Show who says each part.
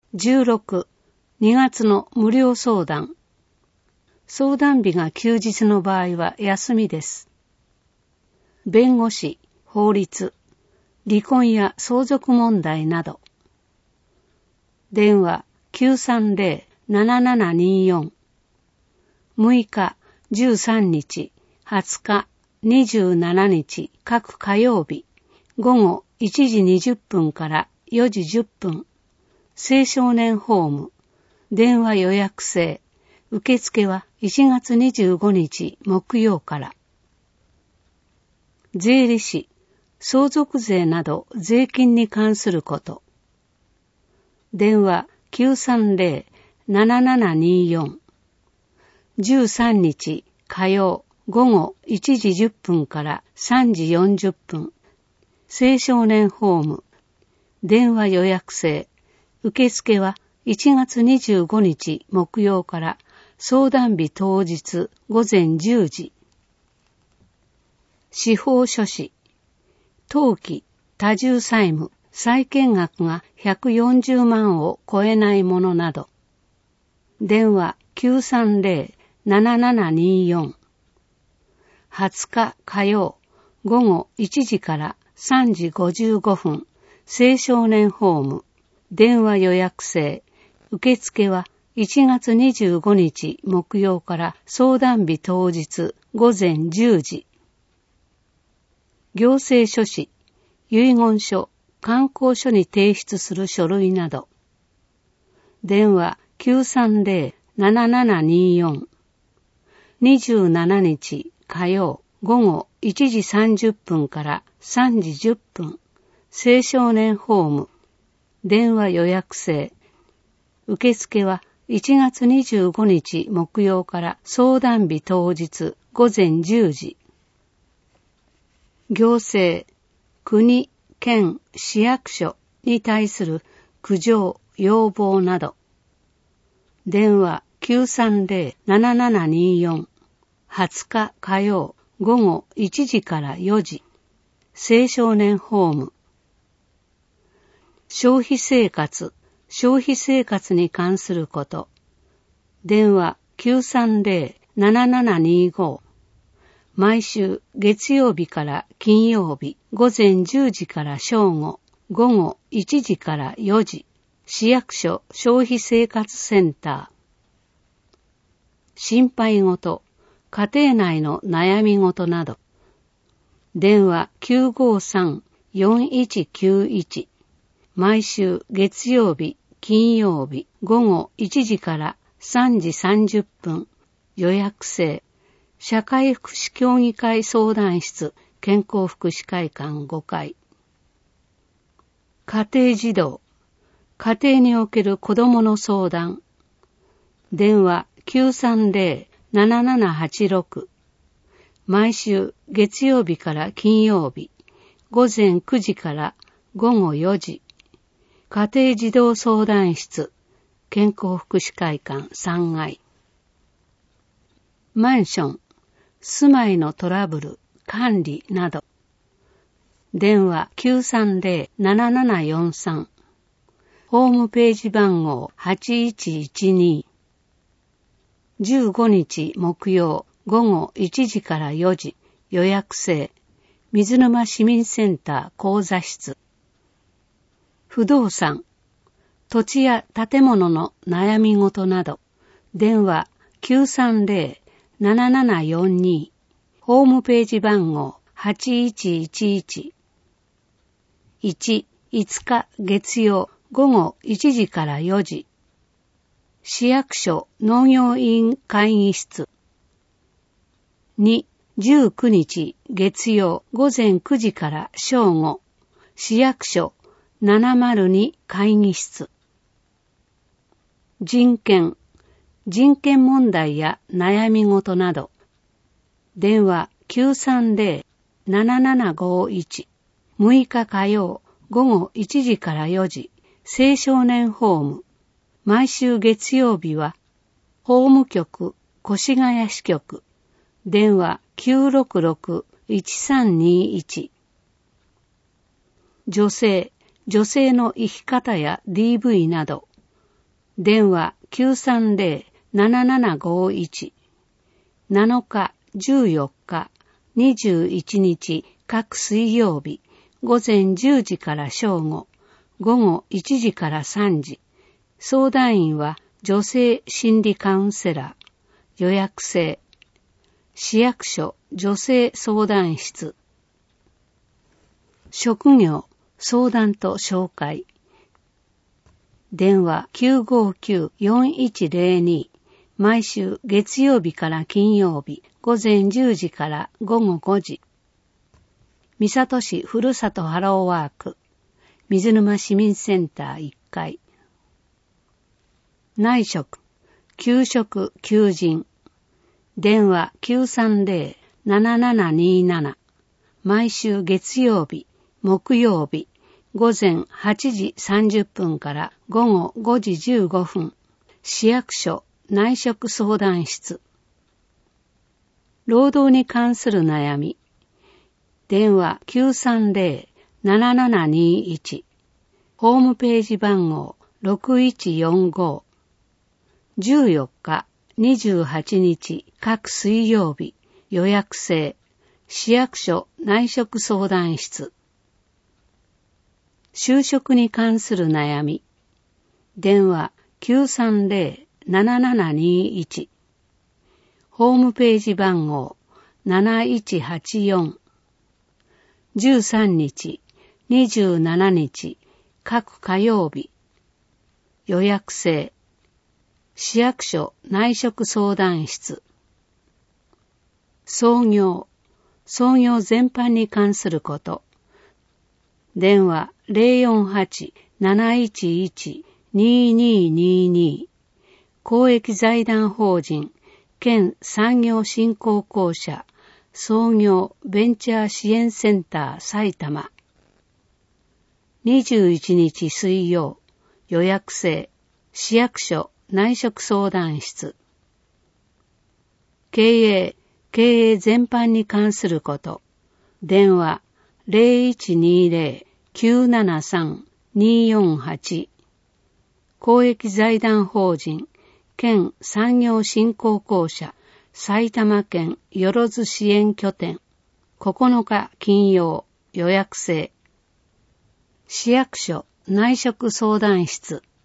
Speaker 1: 16、2月の無料相談。相談日が休日の場合は休みです。弁護士、法律、離婚や相続問題など。電話 930-7724。6日、13日、20日、27日、各火曜日、午後1時20分から4時10分。青少年ホーム、電話予約制、受付は1月25日木曜から。税理士、相続税など税金に関すること。電話 930-7724。13日火曜午後1時10分から3時40分。青少年ホーム、電話予約制、受付は1月25日木曜から相談日当日午前10時。司法書士、登記、多重債務、債権額が140万を超えないものなど。電話 930-7724。20日火曜午後1時から3時55分。青少年ホーム、電話予約制、受付は1月25日木曜から相談日当日午前10時。行政書士、遺言書、観光書に提出する書類など。電話 930-7724。27日火曜午後1時30分から3時10分。青少年ホーム、電話予約制。受付は1月25日木曜から相談日当日午前10時。行政、国、県、市役所に対する苦情、要望など。電話 930-7724。20日火曜午後1時から4時。青少年ホーム。消費生活に関すること。電話 930-7725。毎週月曜日から金曜日午前10時から正午、午後1時から4時。市役所消費生活センター。心配事、家庭内の悩み事など。電話 953-4191。毎週月曜日、金曜日、午後1時から3時30分、予約制、社会福祉協議会相談室、健康福祉会館5階。家庭児童、家庭における子どもの相談。電話 930-7786。毎週月曜日から金曜日、午前9時から午後4時。家庭児童相談室、健康福祉会館3階。マンション、住まいのトラブル、管理など。電話 930-7743。ホームページ番号8112。15日木曜午後1時から4時。予約制。水沼市民センター講座室。不動産、土地や建物の悩み事など。電話 930-7742。ホームページ番号8111。1、5日月曜午後1時から4時。市役所農業委員会議室。2、19日月曜午前9時から正午。市役所702会議室。人権問題や悩み事など。電話 930-7751。6日火曜午後1時から4時。青少年ホーム。毎週月曜日は法務局越谷支局。電話 966-1321。女性の生き方や DV など。 電話 930-7751。7日、14日、21日各水曜日、午前10時から正午、午後1時から3時。相談員は女性心理カウンセラー。予約制。市役所女性相談室。職業相談と紹介。電話 959-4102。毎週月曜日から金曜日、午前10時から午後5時。三郷市ふるさとハローワーク。水沼市民センター1階。内職、給食、求人。電話 930-7727。毎週月曜日、木曜日、午前8時30分から午後5時15分。市役所内職相談室。労働に関する悩み。電話 930-7721。ホームページ番号6145。14日、28日各水曜日。予約制。市役所内職相談室。就職に関する悩み。電話 930-7721。ホームページ番号7184。13日、27日各火曜日。予約制。市役所内職相談室。創業全般に関すること。電話 048-711-2222。公益財団法人県産業振興公社創業ベンチャー支援センター埼玉。21日水曜。予約制。市役所内職相談室。経営全般に関すること。電話 0120-973-248。公益財団法人県産業振興公社埼玉県よろず支援拠点。9日金曜。予約制。市役所内職相談室。